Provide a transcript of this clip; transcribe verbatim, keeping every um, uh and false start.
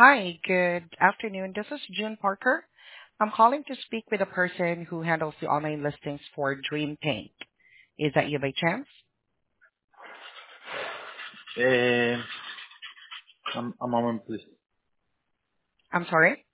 Hi, good afternoon. This is June Parker. I'm calling to speak with a person who handles the online listings for Dream Paint. Is that you by chance? Eh, a, a moment, please. I'm sorry?